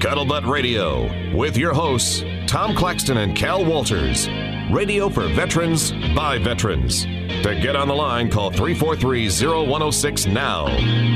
Scuttlebutt Radio with your hosts, Tom Claxton and Cal Walters. Radio for veterans by veterans. To get on the line, call 343-0106 now.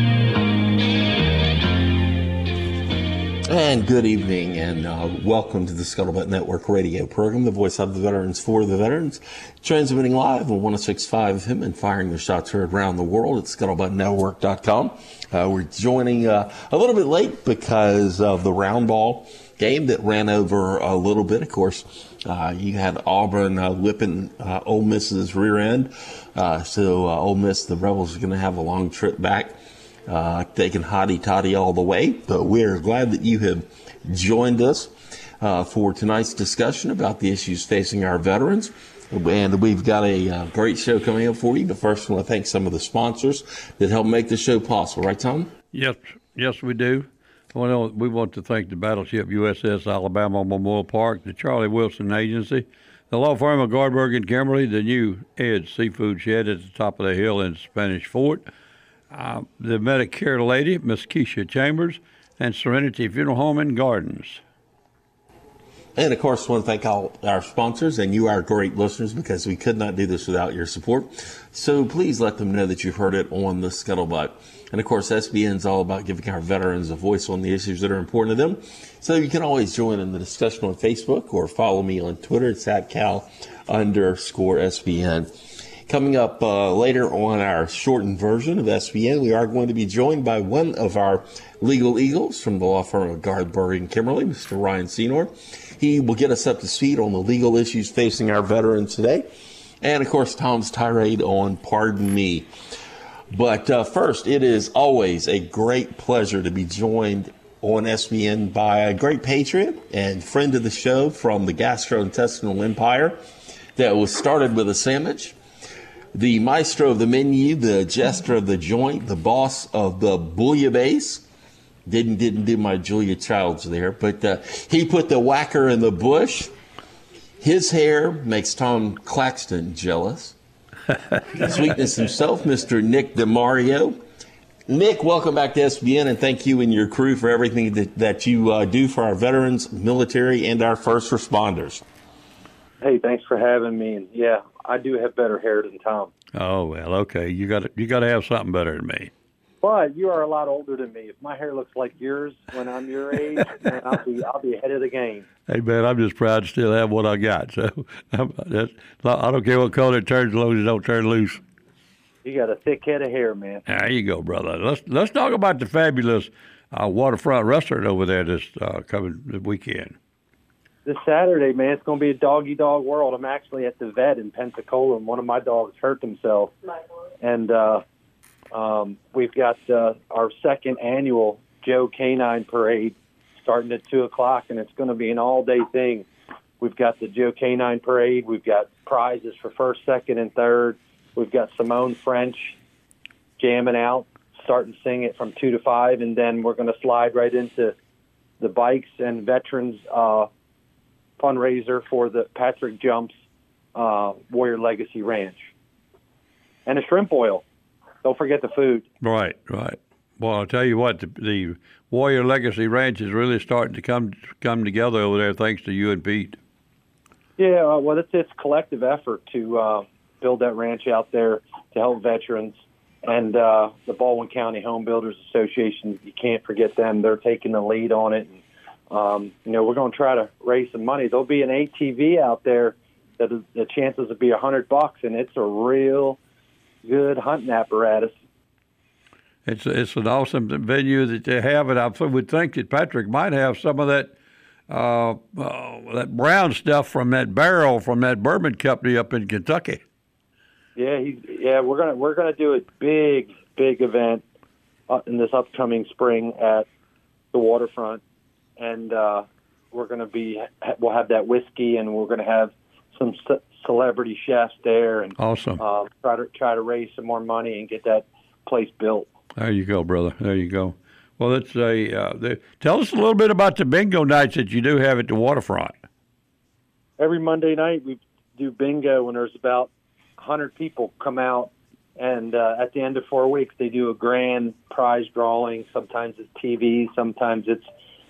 And good evening, and welcome to the Scuttlebutt Network radio program, the voice of the veterans for the veterans, transmitting live on 106.5 FM and firing their shots heard around the world at scuttlebuttnetwork.com. We're joining a little bit late because of the round ball game that ran over a little bit. Of course, you had Auburn whipping Ole Miss's rear end. So Ole Miss, the Rebels, are going to have a long trip back, taking hotty-toddy all the way. But we're glad that you have joined us for tonight's discussion about the issues facing our veterans. And we've got a great show coming up for you. But first, I want to thank some of the sponsors that help make the show possible. Right, Tom? Yes, we do. Well, we want to thank the Battleship USS Alabama Memorial Park, the Charlie Wilson Agency, the law firm of Gardberg and Kimberly, the new Ed's Seafood Shed at the top of the hill in Spanish Fort, the Medicare lady, Miss Keisha Chambers, and Serenity Funeral Home and Gardens. And, of course, I want to thank all our sponsors and you, our great listeners, because we could not do this without your support. So please let them know that you've heard it on the Scuttlebutt. And, of course, SBN is all about giving our veterans a voice on the issues that are important to them. So you can always join in the discussion on Facebook or follow me on Twitter. It's @Cal_SBN. Coming up later on our shortened version of SBN, we are going to be joined by one of our legal eagles from the law firm of Gardberg and Kimberly, Mr. Ryan Senor. He will get us up to speed on the legal issues facing our veterans today. And, of course, Tom's tirade on Pardon Me. But first, it is always a great pleasure to be joined on SBN by a great patriot and friend of the show from the gastrointestinal empire that was started with a sandwich, the maestro of the menu, the jester of the joint, the boss of the bouillabaisse. Didn't do my Julia Childs there, but he put the whacker in the bush. His hair makes Tom Claxton jealous. Sweetness himself, Mr. Nick DeMario. Nick, welcome back to SBN, and thank you and your crew for everything that you do for our veterans, military, and our first responders. Hey, thanks for having me. And yeah, I do have better hair than Tom. Oh well, okay. You got to have something better than me. But you are a lot older than me. If my hair looks like yours when I'm your age, then I'll be ahead of the game. Hey man, I'm just proud to still have what I got. So I don't care what color it turns, as long as it don't turn loose. You got a thick head of hair, man. There you go, brother. Let's talk about the fabulous waterfront wrestling over there this coming weekend. This Saturday, man, it's going to be a dog-eat-dog world. I'm actually at the vet in Pensacola, and one of my dogs hurt himself. And we've got our second annual Joe Canine Parade starting at 2 o'clock, and it's going to be an all-day thing. We've got the Joe Canine Parade. We've got prizes for first, second, and third. We've got Simone French jamming out, starting to sing it from 2 to 5, and then we're going to slide right into the bikes and veterans fundraiser for the Patrick Jumps Warrior Legacy Ranch. And a shrimp boil. Don't forget the food. Right. Well, I'll tell you what, the Warrior Legacy Ranch is really starting to come together over there thanks to you and Pete. Yeah, well, it's a collective effort to build that ranch out there to help veterans. And the Baldwin County Home Builders Association, you can't forget them. They're taking the lead on it. And, we're going to try to raise some money. There'll be an ATV out there that the chances will be $100, and it's a real good hunting apparatus. It's an awesome venue that they have, and I would think that Patrick might have some of that brown stuff from that barrel from that bourbon company up in Kentucky. Yeah, we're gonna do a big event in this upcoming spring at the waterfront, and we'll have that whiskey, and we're gonna have some celebrity chefs there, and awesome. Try to raise some more money and get that place built. There you go, brother. There you go. Well, let's tell us a little bit about the bingo nights that you do have at the waterfront. Every Monday night we do bingo, and there's about 100 people come out, and at the end of 4 weeks they do a grand prize drawing. Sometimes it's TV, sometimes it's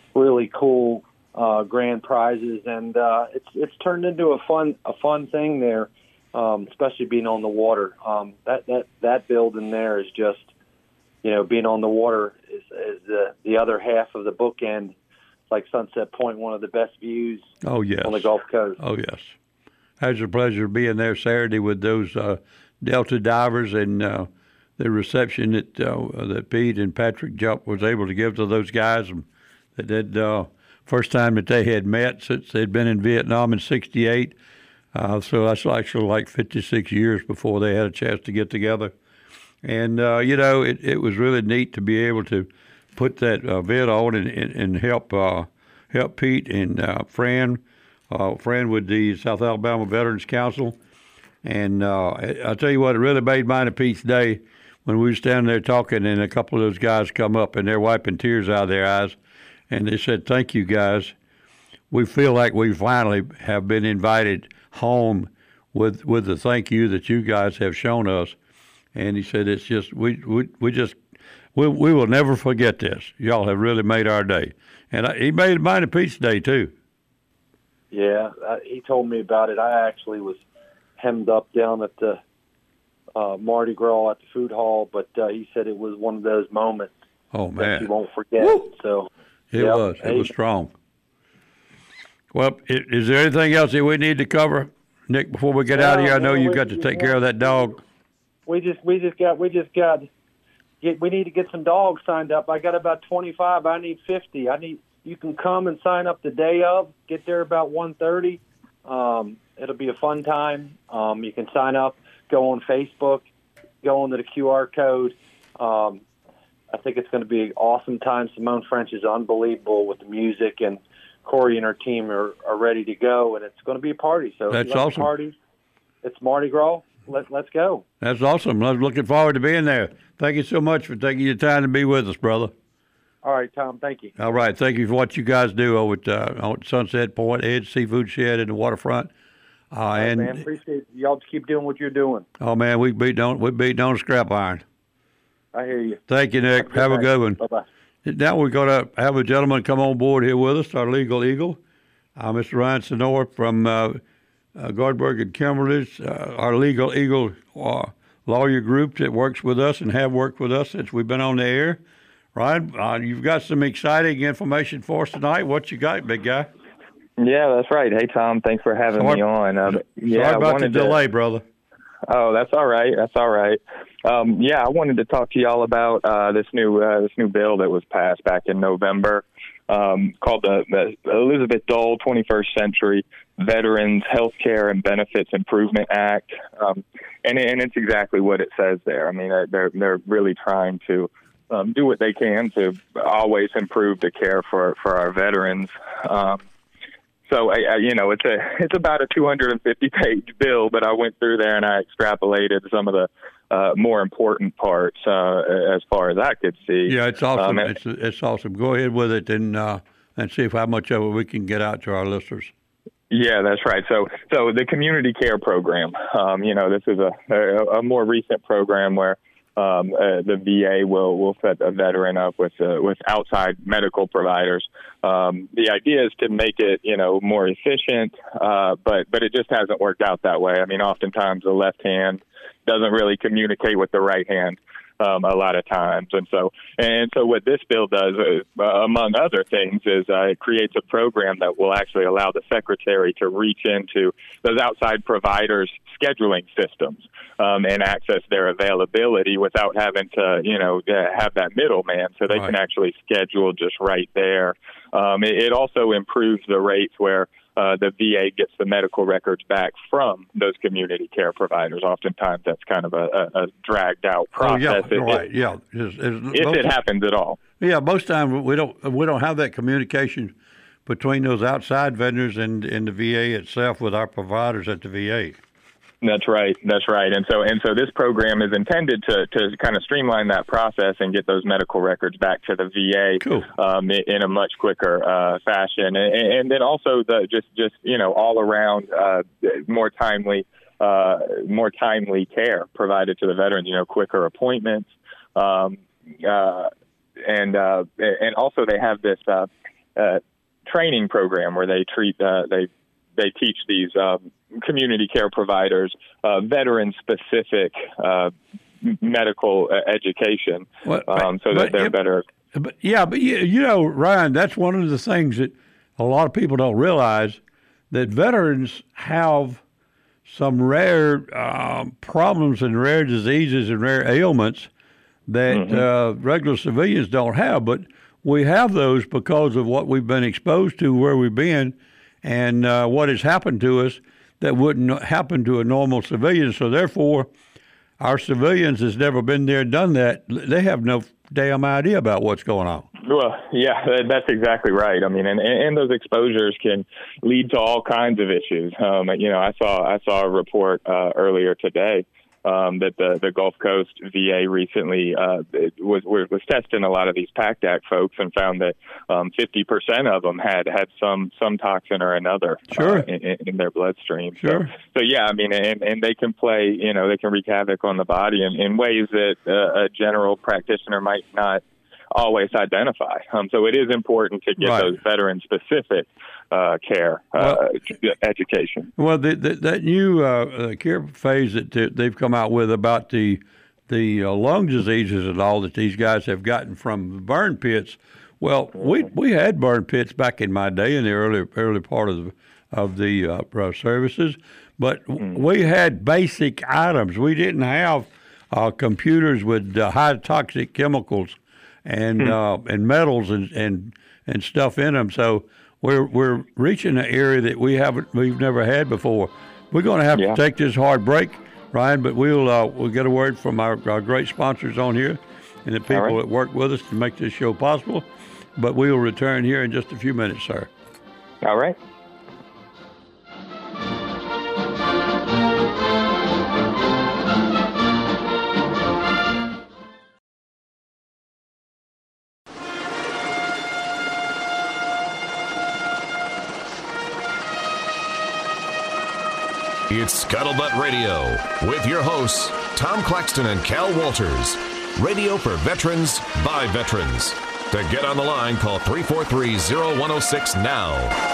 really cool grand prizes, and it's turned into a fun thing there, especially being on the water. That building there is just, being on the water is the other half of the bookend, like Sunset Point, one of the best views on the Gulf Coast. Oh, yes. I had the pleasure of being there Saturday with those Delta divers and the reception that Pete and Patrick Jump was able to give to those guys. That first time that they had met since they'd been in Vietnam in '68. So that's actually like 56 years before they had a chance to get together. And, it was really neat to be able to put that vid on and help Pete and Fran with the South Alabama Veterans Council. And I'll tell you what, it really made mine and Pete's day when we were standing there talking and a couple of those guys come up and they're wiping tears out of their eyes. And they said, "Thank you, guys. We feel like we finally have been invited home with the thank you that you guys have shown us." And he said, "It's just we will never forget this. Y'all have really made our day." And he made mine and Pete's day too. Yeah, he told me about it. I actually was hemmed up down at the Mardi Gras at the food hall, but he said it was one of those moments that you won't forget. Woo! So it was strong. Well, is there anything else that we need to cover, Nick, before we get out of here? I know you've got to take care of that dog. We need to get some dogs signed up. I got about 25. I need 50. You can come and sign up the day of. Get there about 1:30. It'll be a fun time. You can sign up, go on Facebook, go into the QR code. I think it's going to be an awesome time. Simone French is unbelievable with the music, and Corey and her team are ready to go, and it's going to be a party. So that's awesome. Party. It's Mardi Gras. Let's go. That's awesome. I'm looking forward to being there. Thank you so much for taking your time to be with us, brother. All right, Tom. Thank you. All right. Thank you for what you guys do over at Sunset Point, Ed's Seafood Shed in the waterfront. Man, appreciate y'all to keep doing what you're doing. Oh man, we beat on a scrap iron. I hear you. Thank you, Nick. Have a good one. Bye-bye. Now we're going to have a gentleman come on board here with us, our legal eagle, Mr. Ryan Senor from Gardberg and Kimberly's, our legal eagle lawyer group that works with us and have worked with us since we've been on the air. Ryan, you've got some exciting information for us tonight. What you got, big guy? Yeah, that's right. Hey, Tom, thanks for having me on. Sorry about the delay, brother. Oh, that's all right. That's all right. I wanted to talk to y'all about this new bill that was passed back in November, called the Elizabeth Dole 21st Century Veterans Healthcare and Benefits Improvement Act, and it's exactly what it says there. I mean, they're really trying to do what they can to always improve the care for our veterans. So it's about a 250-page bill, but I went through there and I extrapolated some of the more important parts as far as I could see. Yeah, it's awesome. It's awesome. Go ahead with it and see how much of it we can get out to our listeners. Yeah, that's right. So the community care program. This is a more recent program where the VA will set a veteran up with outside medical providers. The idea is to make it, more efficient, but it just hasn't worked out that way. I mean, oftentimes the left hand doesn't really communicate with the right hand a lot of times. And so what this bill does, among other things, is it creates a program that will actually allow the secretary to reach into those outside providers' scheduling systems and access their availability without having to, have that middleman. So they can actually schedule just right there. It also improves the rates where the VA gets the medical records back from those community care providers. Oftentimes, that's kind of a dragged out process. If it happens at all. Yeah, most times we don't have that communication between those outside vendors and the VA itself with our providers at the VA. That's right. And so this program is intended to kind of streamline that process and get those medical records back to the VA in a much quicker fashion. And then also just all around more timely care provided to the veterans, quicker appointments. And also they have this training program where they teach these community care providers veteran-specific medical education, so that they're better. But you know, Ryan, that's one of the things that a lot of people don't realize, that veterans have some rare problems and rare diseases and rare ailments that regular civilians don't have. But we have those because of what we've been exposed to, where we've been, and what has happened to us that wouldn't happen to a normal civilian. So therefore, our civilians has never been there, done that. They have no damn idea about what's going on. Well, yeah, that's exactly right. I mean, and those exposures can lead to all kinds of issues. I saw a report earlier today that the Gulf Coast VA recently was testing a lot of these PACT Act folks and found that 50% of them had some toxin or another in their bloodstream. Sure. So yeah, I mean, and they can play, they can wreak havoc on the body in ways that a general practitioner might not always identify. So it is important to get those veteran-specific care education. Well, that new care phase that they've come out with about the lung diseases and all that these guys have gotten from burn pits. Well, we had burn pits back in my day in the early part of the services, but we had basic items. We didn't have computers with high toxic chemicals and metals and stuff in them. So we're reaching an area that we've never had before. We're going to have to take this hard break, Ryan, but we'll get a word from our great sponsors on here and the people that work with us to make this show possible. But we will return here in just a few minutes, sir. All right. It's Scuttlebutt Radio with your hosts, Tom Claxton and Cal Walters. Radio for veterans, by veterans. To get on the line, call 343-0106 now.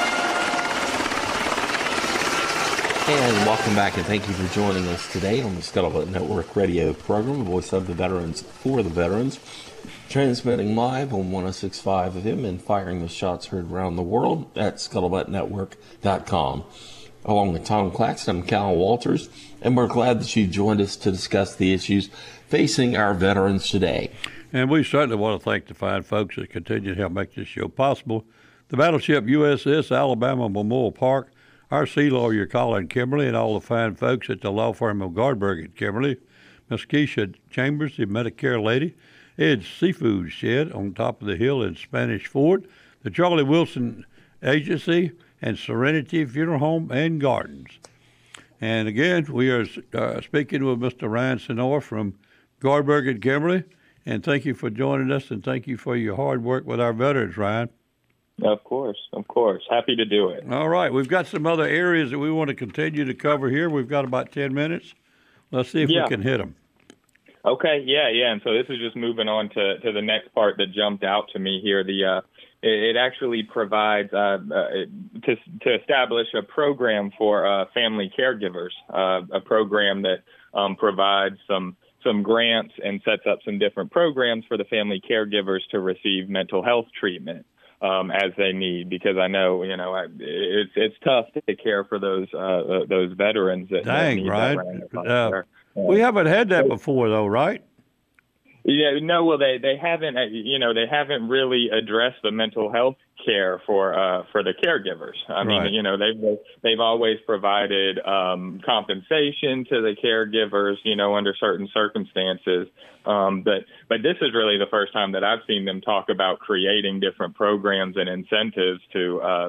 And welcome back, and thank you for joining us today on the Scuttlebutt Network radio program, Voice of the Veterans for the Veterans. Transmitting live on 106.5 FM and firing the shots heard around the world at scuttlebuttnetwork.com. Along with Tom Claxton, I'm Cal Walters, and we're glad that you joined us to discuss the issues facing our veterans today. And we certainly want to thank the fine folks that continue to help make this show possible. The battleship USS Alabama Memorial Park, our sea lawyer Colin Kimberly, and all the fine folks at the law firm of Gardberg and Kimberly, Miss Keisha Chambers, the Medicare lady, Ed's Seafood Shed on top of the hill in Spanish Fort, the Charlie Wilson Agency, and Serenity Funeral Home and Gardens. And again, we are speaking with Mr. Ryan Senor from Gardberg and Kimberly. And thank you for joining us, and thank you for your hard work with our veterans, Ryan. Of course. Happy to do it. All right. We've got some other areas that we want to continue to cover here. We've got about 10 minutes. Let's see if we can hit them. Okay, yeah. And so this is just moving on to the next part that jumped out to me here. It actually provides to establish a program for family caregivers, a program that provides some grants and sets up some different programs for the family caregivers to receive mental health treatment as they need. Because I know, it's tough to care for those veterans that need right. We haven't had that before, though, right? Yeah, no. Well, they haven't. They haven't really addressed the mental health care for the caregivers. I mean, they've always provided compensation to the caregivers, under certain circumstances. But this is really the first time that I've seen them talk about creating different programs and incentives to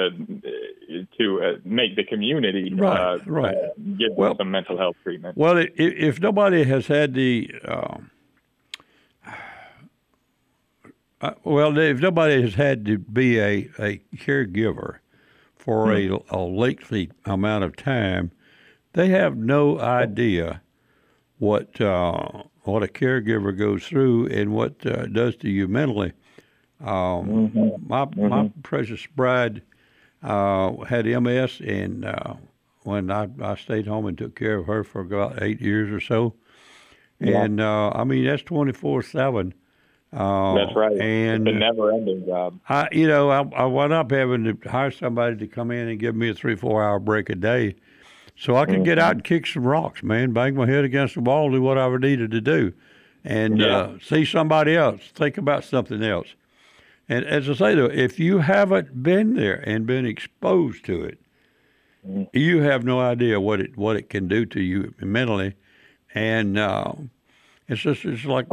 make the community give them some mental health treatment. Well, if nobody has had the if nobody has had to be a caregiver for a lengthy amount of time, they have no idea what a caregiver goes through and what does to you mentally. My precious bride had MS, and when I stayed home and took care of her for about 8 years or so, and I mean that's 24/7. That's right. And it's a never-ending job. I wound up having to hire somebody to come in and give me a 3-4 hour break a day, so I could get out and kick some rocks, man, bang my head against the wall, do what I needed to do, and see somebody else, think about something else. And as I say, though, if you haven't been there and been exposed to it, you have no idea what it can do to you mentally, and it's like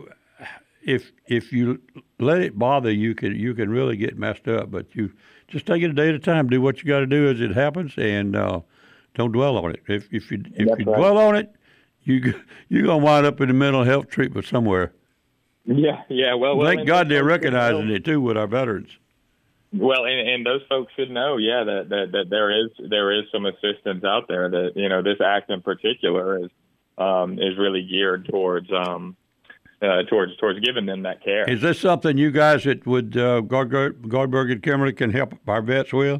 if you let it bother you, you can really get messed up. But you just take it a day at a time. Do what you got to do as it happens, and don't dwell on it. If you dwell on it, you're gonna wind up in a mental health treatment somewhere. Yeah. Well, thank God they're recognizing it too with our veterans. Well, and those folks should know, that there is some assistance out there. That this act in particular is really geared towards giving them that care. Is this something you guys at Gardberg and Kimberly can help our vets with?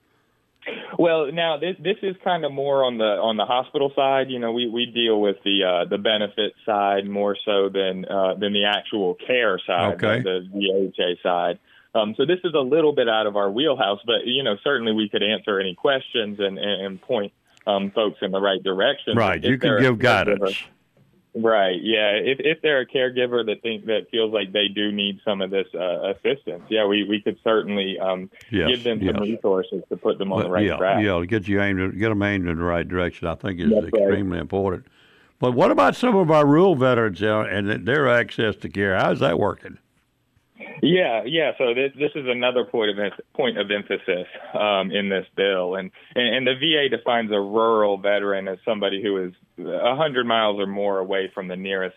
Well, now this is kind of more on the hospital side. We deal with the benefit side more so than the actual care side, the VHA side. So this is a little bit out of our wheelhouse, but certainly we could answer any questions and point folks in the right direction. Right, you can give guidance. Right. Yeah. If they're a caregiver that feels like they do need some of this assistance, we could certainly give them some resources to put them on the right track. Yeah, get them aimed in the right direction. I think is extremely important. But what about some of our rural veterans and their access to care? How's that working? Yeah. So this is another point of emphasis in this bill, and the VA defines a rural veteran as somebody who is 100 miles or more away from the nearest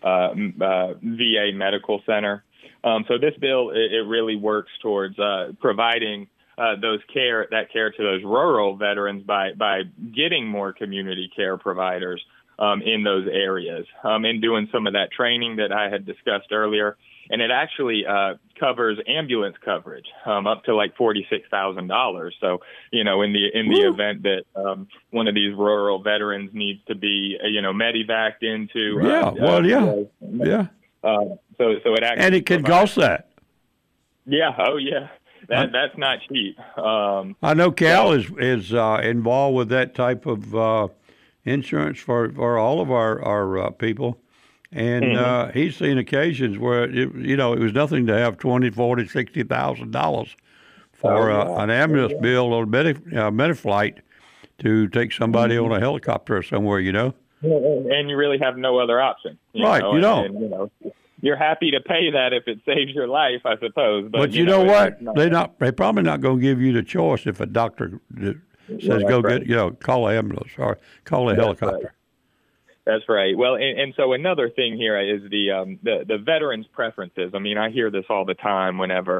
VA medical center. So this bill it really works towards providing that care to those rural veterans by getting more community care providers in those areas, and doing some of that training that I had discussed earlier. And it actually covers ambulance coverage up to like $46,000. So, in the event that one of these rural veterans needs to be, medevaced into. So it actually. And it can cost that. Yeah. Oh, yeah. That's not cheap. I know Cal is involved with that type of insurance for all of our people. And he's seen occasions where it was nothing to have $20,000, $40,000, $60,000 for an ambulance bill or a Mediflight to take somebody on a helicopter or somewhere. And you really have no other option. Right, you don't. And, you're happy to pay that if it saves your life, I suppose. But you know what? They're probably not going to give you the choice if a doctor says call an ambulance or call a helicopter. Right. That's right. Well, and so another thing here is the veterans' preferences. I mean, I hear this all the time whenever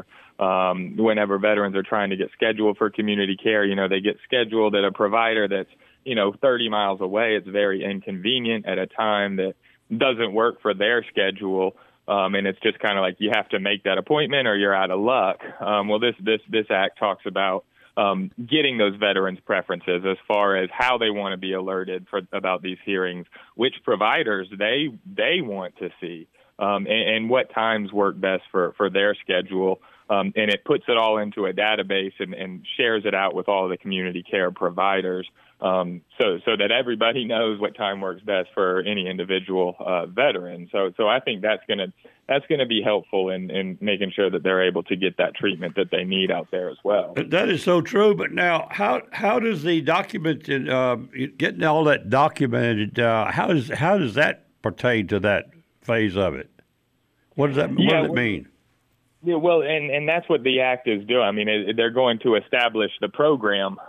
veterans are trying to get scheduled for community care. They get scheduled at a provider that's 30 miles away. It's very inconvenient at a time that doesn't work for their schedule, and it's just kind of like you have to make that appointment or you're out of luck. Well, this act talks about getting those veterans' preferences as far as how they want to be alerted about these hearings, which providers they want to see, and what times work best for their schedule. And it puts it all into a database and shares it out with all of the community care providers, so that everybody knows what time works best for any individual veteran. So I think that's gonna be helpful in making sure that they're able to get that treatment that they need out there as well. That is so true. But now, how does the document getting all that documented? How does that pertain to that phase of it? What does that? What does it mean? Yeah, well, and that's what the act is doing. I mean, they're going to establish the program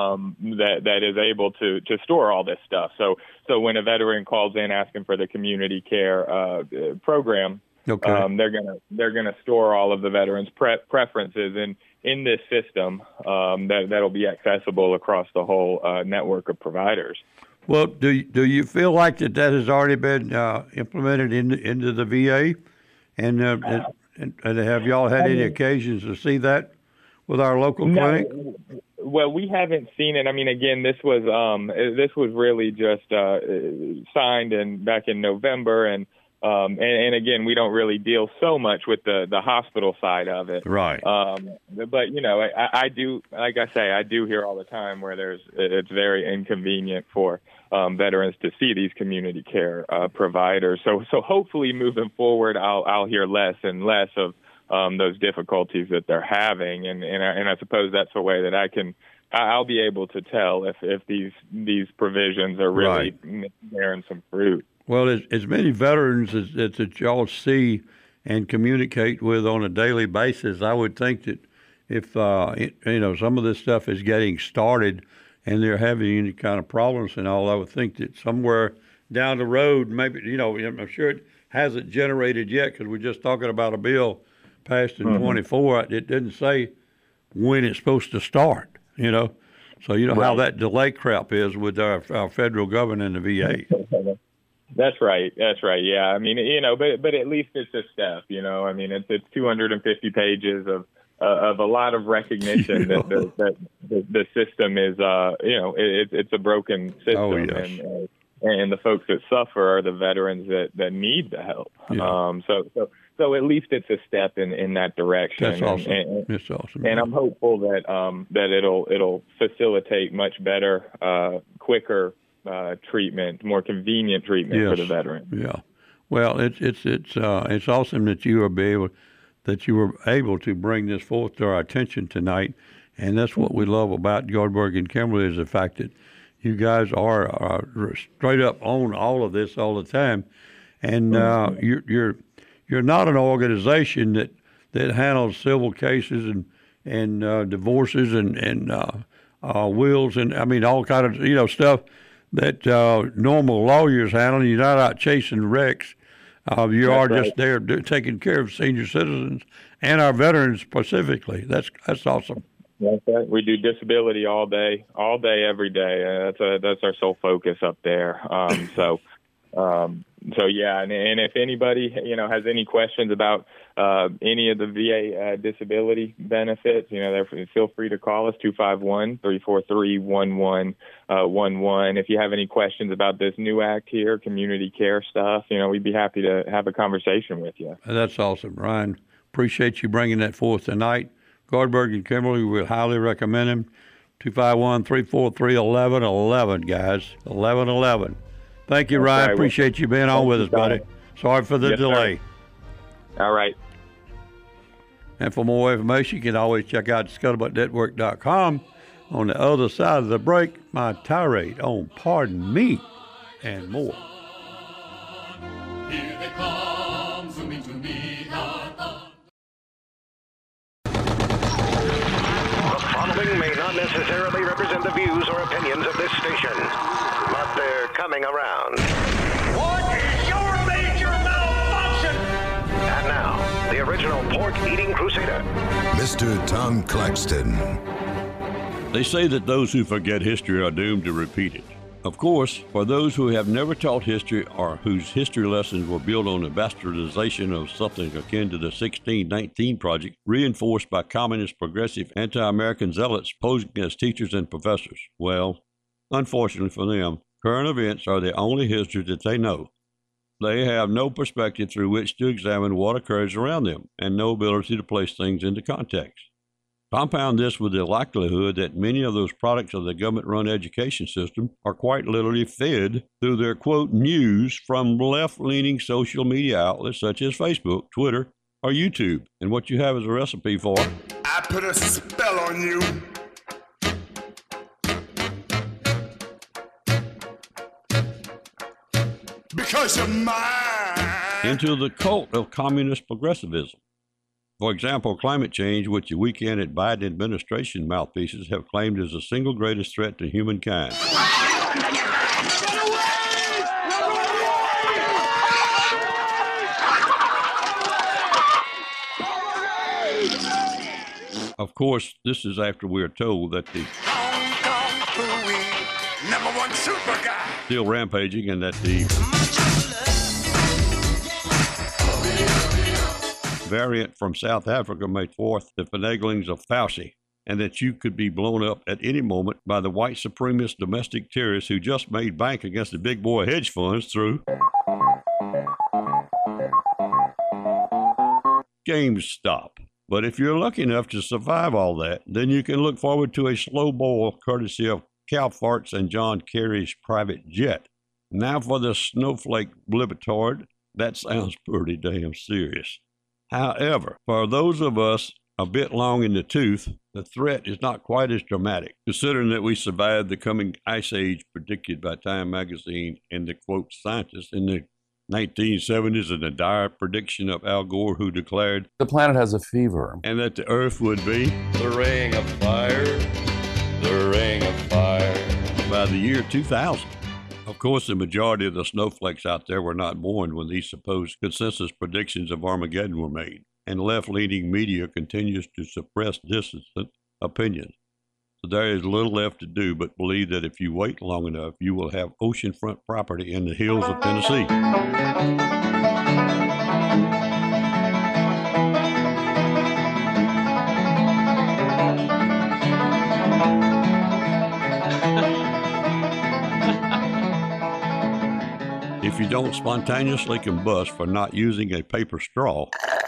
that is able to store all this stuff. So when a veteran calls in asking for the community care program, they're gonna store all of the veterans' preferences in this system that'll be accessible across the whole network of providers. Well, do you feel like that has already been implemented into the VA, and And have y'all had any occasions to see that with our local clinic? Well, we haven't seen it. I mean, again, this was really just signed back in November, and again, we don't really deal so much with the hospital side of it. Right. But I do, like I say, I do hear all the time where it's very inconvenient for veterans to see these community care providers. So hopefully moving forward, I'll hear less and less of those difficulties that they're having, and I suppose that's a way that I'll be able to tell if these provisions are really bearing some fruit. Well, as many veterans that y'all see and communicate with on a daily basis, I would think that if some of this stuff is getting started and they're having any kind of problems and all, I would think that somewhere down the road, maybe I'm sure it hasn't generated yet because we're just talking about a bill passed in 24. It didn't say when it's supposed to start, So how that delay crap is with our federal government and the VA. That's right. Yeah. I mean, but at least it's a step, I mean, it's 250 pages of a lot of recognition that the system is, it's a broken system. Oh, yes. And the folks that suffer are the veterans that need the help. Yeah. So at least it's a step in that direction. That's awesome. That's awesome. And I'm hopeful that it'll facilitate much better, quicker treatment, more convenient treatment for the veteran. Yeah. Well, it's awesome that you were able to bring this forth to our attention tonight, and that's what we love about Gardberg and Kimberly is the fact that you guys are straight up on all of this all the time, and you're not an organization that handles civil cases and divorces and wills and I mean all kind of stuff that normal lawyers handle. You're not out chasing wrecks. You are just there taking care of senior citizens and our veterans specifically. That's awesome. That's right. We do disability all day, every day. That's our sole focus up there. So yeah, and if anybody has any questions about any of the VA disability benefits, feel free to call us 251-343-1111. If you have any questions about this new act here, community care stuff, we'd be happy to have a conversation with you. That's awesome, Ryan. Appreciate you bringing that forth tonight. Gardberg and Kimberly, we would highly recommend him. 251-343-1111, guys. 1111. Thank you, Ryan. Appreciate you being on with us, buddy. Sorry for the delay. Sir. All right. And for more information, you can always check out ScuttlebuttNetwork.com. On the other side of the break, my tirade on Pardon Me and more. Here they come, zooming to meet our The following may not necessarily represent the views or opinions of this station, but they're coming around. What is your major malfunction? And now, the original pork-eating crusader, Mr. Tom Claxton. They say that those who forget history are doomed to repeat it. Of course, for those who have never taught history or whose history lessons were built on the bastardization of something akin to the 1619 Project, reinforced by communist, progressive, anti-American zealots posing as teachers and professors, well, unfortunately for them, current events are the only history that they know. They have no perspective through which to examine what occurs around them, and no ability to place things into context. Compound this with the likelihood that many of those products of the government-run education system are quite literally fed through their, quote, news from left-leaning social media outlets such as Facebook, Twitter, or YouTube. And what you have is a recipe for... I put a spell on you. Because you're mine. Into the cult of communist progressivism. For example, climate change, which the weekend Biden administration mouthpieces have claimed is the single greatest threat to humankind. Of course, this is after we are told that the #1 super guy still rampaging and that the variant from South Africa may thwart the finaglings of Fauci, and that you could be blown up at any moment by the white supremacist domestic terrorists who just made bank against the big boy hedge funds through GameStop. But if you're lucky enough to survive all that, then you can look forward to a slow boil courtesy of Cal Farts and John Kerry's private jet. Now for the snowflake blibitard. That sounds pretty damn serious. However, for those of us a bit long in the tooth, the threat is not quite as dramatic, considering that we survived the coming ice age predicted by Time magazine and the, quote, scientists in the 1970s, and the dire prediction of Al Gore, who declared the planet has a fever, and that the Earth would be the ring of fire, the ring of fire, by the year 2000. Of course, the majority of the snowflakes out there were not born when these supposed consensus predictions of Armageddon were made, and left-leaning media continues to suppress dissident opinions. So there is little left to do but believe that if you wait long enough, you will have oceanfront property in the hills of Tennessee. If you don't spontaneously combust for not using a paper straw,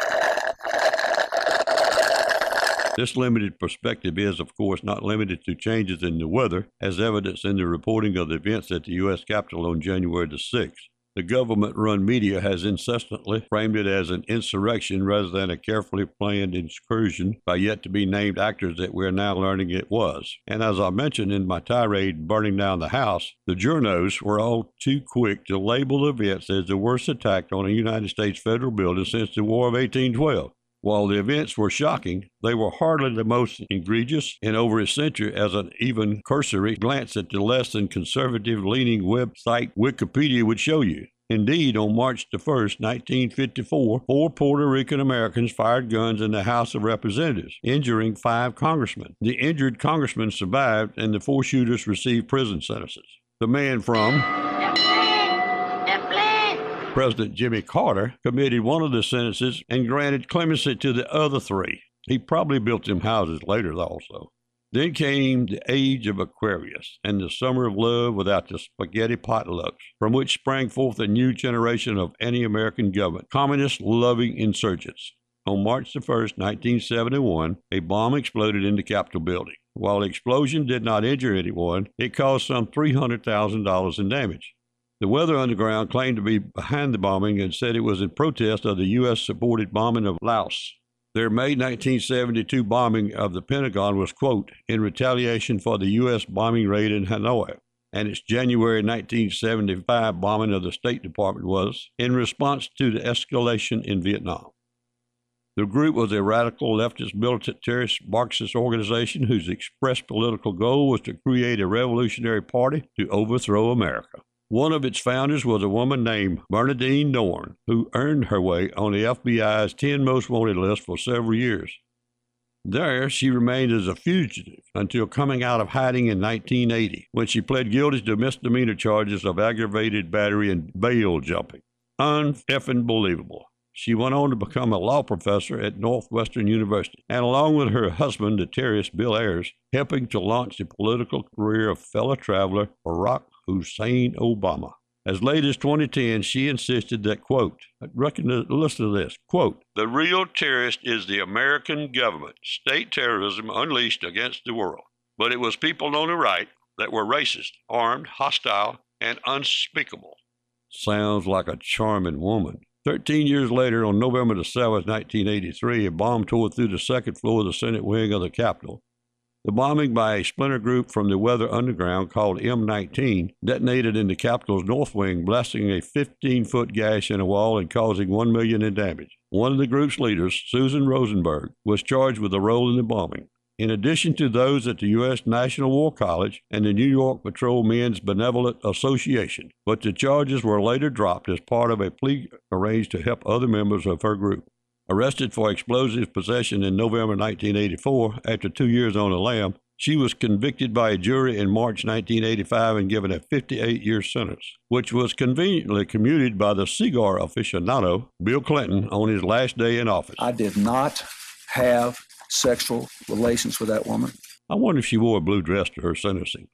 this limited perspective is, of course, not limited to changes in the weather, as evidenced in the reporting of the events at the U.S. Capitol on January the 6th. The government-run media has incessantly framed it as an insurrection rather than a carefully planned incursion by yet-to-be-named actors that we're now learning it was. And as I mentioned in my tirade burning down the house, the journos were all too quick to label events as the worst attack on a United States federal building since the War of 1812. While the events were shocking, they were hardly the most egregious in over a century, as an even cursory glance at the less than conservative-leaning website Wikipedia would show you. Indeed, on March the 1st, 1954, 4 Puerto Rican Americans fired guns in the House of Representatives, injuring 5 congressmen. The injured congressmen survived, and the 4 shooters received prison sentences. The man from President Jimmy Carter committed one of the sentences and granted clemency to the other 3. He probably built them houses later also. Then came the age of Aquarius and the summer of love without the spaghetti potlucks, from which sprang forth a new generation of anti-American government, communist-loving insurgents. On March the 1st, 1971, a bomb exploded in the Capitol building. While the explosion did not injure anyone, it caused some $300,000 in damage. The Weather Underground claimed to be behind the bombing and said it was in protest of the U.S.-supported bombing of Laos. Their May 1972 bombing of the Pentagon was, quote, in retaliation for the U.S. bombing raid in Hanoi, and its January 1975 bombing of the State Department was in response to the escalation in Vietnam. The group was a radical leftist militarist Marxist organization whose express political goal was to create a revolutionary party to overthrow America. One of its founders was a woman named Bernadine Dorn, who earned her way on the FBI's 10 Most Wanted list for several years. There, she remained as a fugitive until coming out of hiding in 1980, when she pled guilty to misdemeanor charges of aggravated battery and bail jumping. Un-effing believable. She went on to become a law professor at Northwestern University, and along with her husband, the terrorist Bill Ayers, helping to launch the political career of fellow traveler Barack Hussein Obama. As late as 2010, she insisted that, quote, listen to this, quote, the real terrorist is the American government, state terrorism unleashed against the world. But it was people on the right that were racist, armed, hostile, and unspeakable. Sounds like a charming woman. 13 years later, on November the 7th, 1983, a bomb tore through the second floor of the Senate wing of the Capitol. The bombing by a splinter group from the Weather Underground called M19 detonated in the Capitol's north wing, blasting a 15-foot gash in a wall and causing $1 million in damage. One of the group's leaders, Susan Rosenberg, was charged with a role in the bombing. In addition to those at the U.S. National War College and the New York Patrol Men's Benevolent Association, but the charges were later dropped as part of a plea arranged to help other members of her group. Arrested for explosive possession in November 1984, after 2 years on the lam, She was convicted by a jury in March 1985 and given a 58-year sentence, which was conveniently commuted by the cigar aficionado, Bill Clinton, on his last day in office. I did not have sexual relations with that woman. I wonder if she wore a blue dress to her sentencing.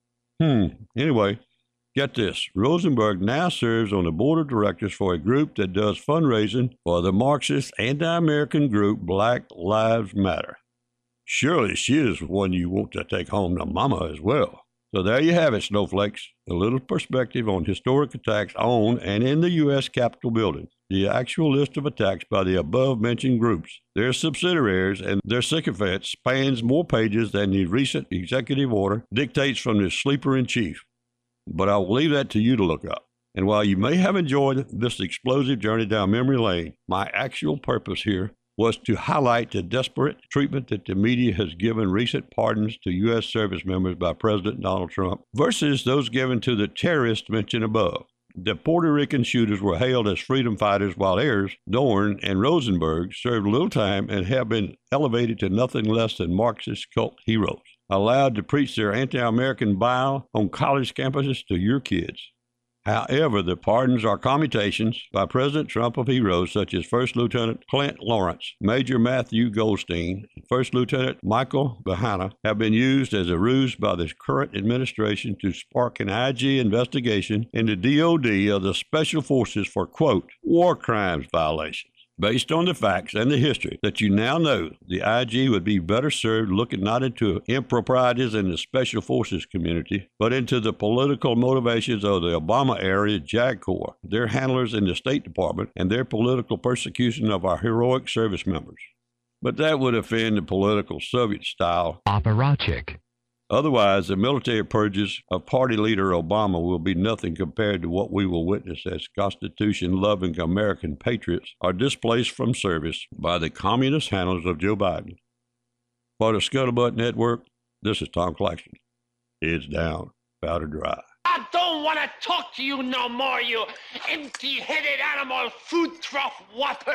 Anyway, get this. Rosenberg now serves on the board of directors for a group that does fundraising for the Marxist anti-American group Black Lives Matter. Surely she is one you want to take home to mama as well. So there you have it, snowflakes. A little perspective on historic attacks on and in the U.S. Capitol building. The actual list of attacks by the above-mentioned groups, their subsidiaries, and their sycophants spans more pages than the recent executive order dictates from the sleeper-in-chief. But I will leave that to you to look up. And while you may have enjoyed this explosive journey down memory lane, my actual purpose here was to highlight the desperate treatment that the media has given recent pardons to U.S. service members by President Donald Trump versus those given to the terrorists mentioned above. The Puerto Rican shooters were hailed as freedom fighters, while Ayers, Dorn, and Rosenberg served little time and have been elevated to nothing less than Marxist cult heroes, allowed to preach their anti-American bile on college campuses to your kids. However, the pardons are commutations by President Trump of heroes such as First Lieutenant Clint Lawrence, Major Matthew Goldstein, and First Lieutenant Michael Bahana have been used as a ruse by the current administration to spark an IG investigation into DOD of the Special Forces for, quote, war crimes violations. Based on the facts and the history that you now know, the IG would be better served looking not into improprieties in the Special Forces community, but into the political motivations of the Obama-era JAG Corps, their handlers in the State Department, and their political persecution of our heroic service members. But that would offend the political Soviet-style apparatchik. Otherwise, the military purges of party leader Obama will be nothing compared to what we will witness as Constitution-loving American patriots are displaced from service by the communist handlers of Joe Biden. For the Scuttlebutt Network, this is Tom Claxton. Heads down, powder dry. I don't want to talk to you no more, you empty-headed animal food trough whopper.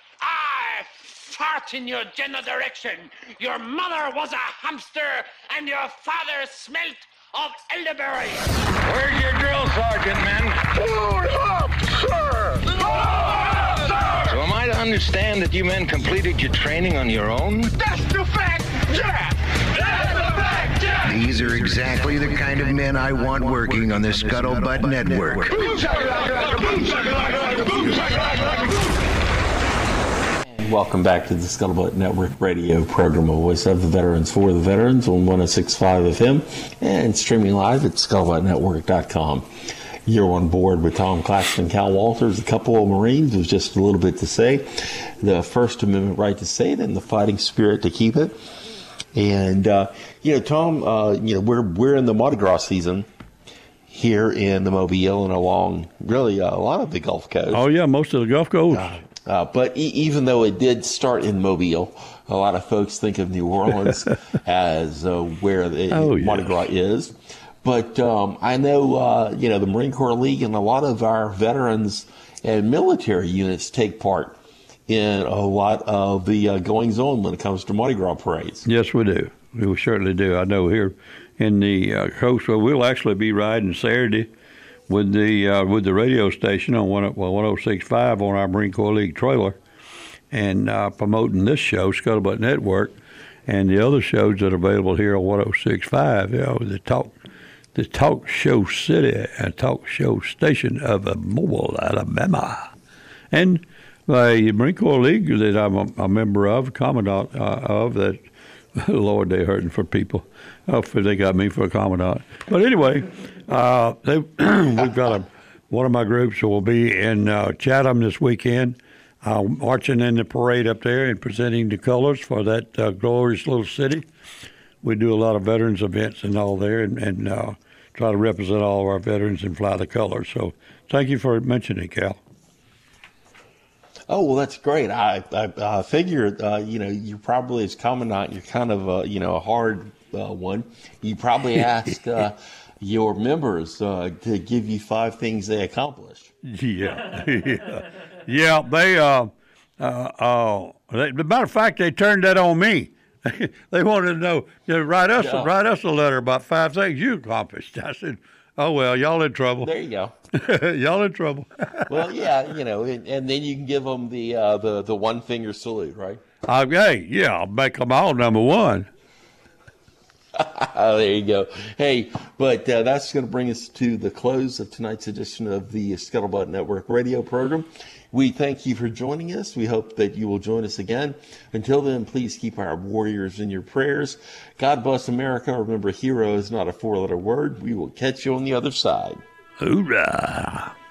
I fart in your general direction. Your mother was a hamster, and your father smelt of elderberry. Where's your drill sergeant, men? Load up, sir! Load up, sir! So am I to understand that you men completed your training on your own? That's the fact, Jack! That's the fact, Jack! These are exactly the kind of men I want working on the Scuttlebutt Network. Boom, shakalaka, boom, shakalaka, boom, shakalaka. Welcome back to the Scuttlebutt Network radio program, a voice of the veterans for the veterans on 106.5 FM and streaming live at scuttlebuttnetwork.com. You're on board with Tom Claxton, Cal Walters, a couple of Marines with just a little bit to say. The First Amendment right to say it and the fighting spirit to keep it. And, Tom, we're in the Mardi Gras season here in the Mobile and along really a lot of the Gulf Coast. Oh, yeah, most of the Gulf Coast. But even though it did start in Mobile, a lot of folks think of New Orleans as where the Mardi Gras is. But I know, the Marine Corps League and a lot of our veterans and military units take part in a lot of the goings-on when it comes to Mardi Gras parades. Yes, we do. We certainly do. I know here in the coast, we'll actually be riding Saturday with the radio station on 106.5 on our Marine Corps League trailer, and promoting this show, Scuttlebutt Network, and the other shows that are available here on 106.5. The talk show city and talk show station of Mobile, Alabama, and the Marine Corps League that I'm a member of, commandant of. That, Lord, they're hurting for people. They got me for a commandant. But anyway, we've got one of my groups will be in Chatham this weekend, marching in the parade up there and presenting the colors for that glorious little city. We do a lot of veterans events and all there, and try to represent all of our veterans and fly the colors. So thank you for mentioning it, Cal. Oh, well, that's great. I figured, you probably, as commandant, you're kind of, a hard one. You probably ask your members to give you 5 things they accomplished. Yeah. They, as a matter of fact, they turned that on me. They wanted to know, write us a letter about 5 things you accomplished. I said, oh, well, y'all in trouble. There you go. Y'all in trouble. Well, yeah, and then you can give them the one finger salute, right? I'll make them all number one. There you go. Hey, but that's going to bring us to the close of tonight's edition of the Scuttlebutt Network radio program. We thank you for joining us. We hope that you will join us again. Until then, please keep our warriors in your prayers. God bless America. Remember, hero is not a 4-letter word. We will catch you on the other side. Hoorah!